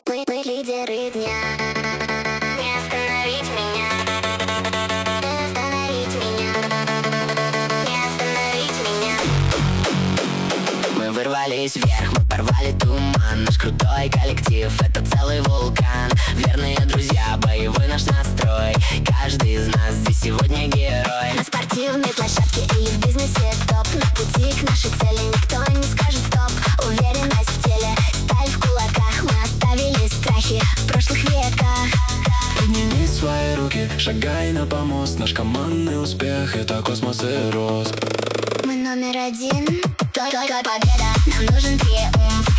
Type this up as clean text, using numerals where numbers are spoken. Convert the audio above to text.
Мы лидеры дня. Не остановить меня. Не остановить меня. Не остановить меня. Мы вырвались вверх, мы порвали туман. Наш крутой коллектив — это целый вулкан. Верные друзья, боевой наш настрой. Каждый из нас здесь сегодня герой. На спортивной площадке и в бизнесе топ. На пути к нашей цели никто не скажет стоп. Уверенность в теле, сталь в кулаках. Мы оставили страхи в прошлых веках. Подними свои руки, шагай на помост. Наш командный успех — это космос и рост. Мы номер один, только победа. Нам нужен триумф.